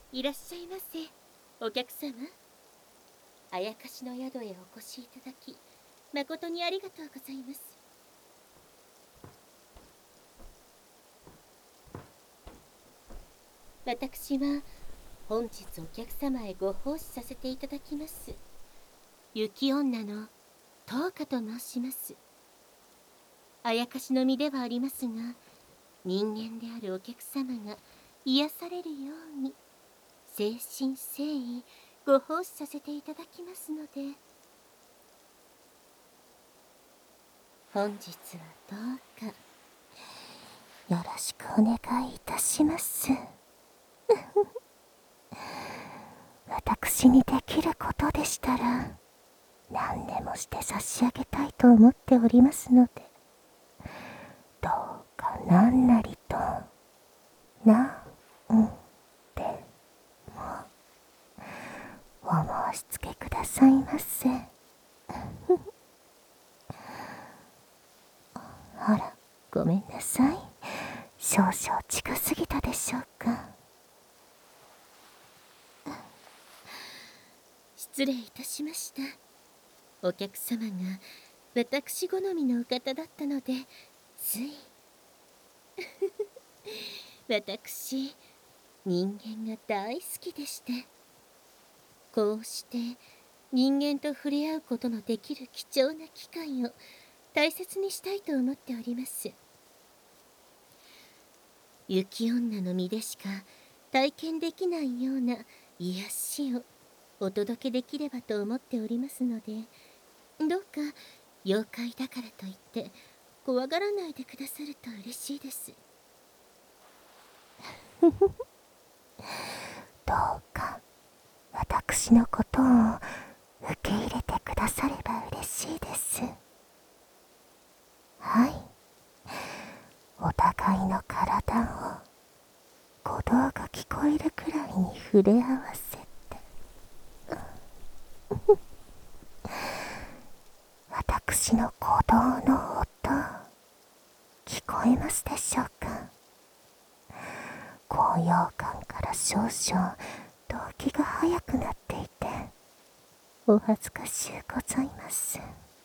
いらっしゃいませ、お客様。あやかしの宿へお越しいただき、誠にありがとうございます。私は本日お客様へご奉仕させていただきます。雪女の灯花と申します。あやかしの身ではありますが、人間であるお客様が癒されるように、誠心誠意ご奉仕させていただきますので、本日はどうかよろしくお願いいたします。私にできることでしたら何でもして差し上げたいと思っておりますので、どうか何なりとなんでもお申し付けくださいませ。あら、ごめんなさい。少々近すぎたでしょうか。失礼いたしました。お客様が私好みのお方だったので、つい私、人間が大好きでして、こうして人間と触れ合うことのできる貴重な機会を大切にしたいと思っております。雪女の身でしか体験できないような癒しをお届けできればと思っておりますので、どうか妖怪だからといって怖がらないでくださると嬉しいです。どうか私のことを受け入れてくだされば嬉しいです。はい、お互いの体を鼓動が聞こえるくらいに触れ合わせて、私の鼓動の音、聞こえますでしょうか。高揚感から少々動機が速くなっていて、お恥ずかしゅうございます。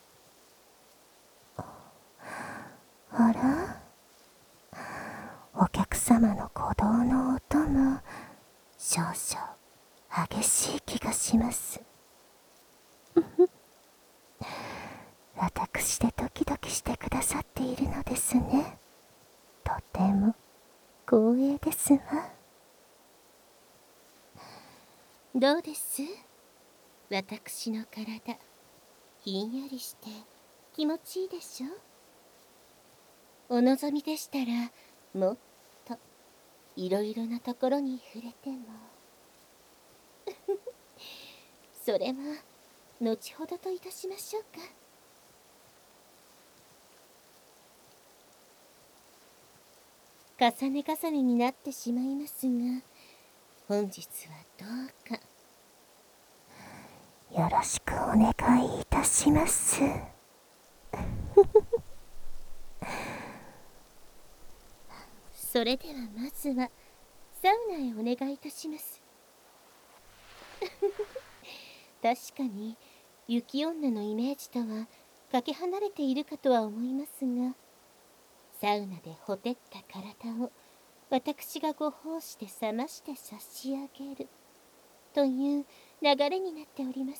あら、お客様の鼓動の音も少々激しい気がします。私でドキドキしてくださっているのですね。とても光栄ですわ。どうです？私の体、ひんやりして気持ちいいでしょ？お望みでしたら、もっといろいろなところに触れてもそれは後ほどといたしましょうか。重ね重ねになってしまいますが、本日はどうかよろしくお願いいたします。それではまずはサウナへお願いいたします。確かに雪女のイメージとはかけ離れているかとは思いますが、サウナでほてった体を私がご奉仕で冷まして差し上げるという流れになっております。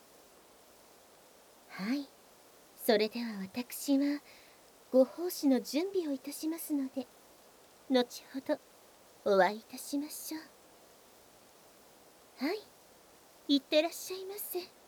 はい、それでは私はご奉仕の準備をいたしますので、後ほどお会いいたしましょう。はい、いってらっしゃいませ。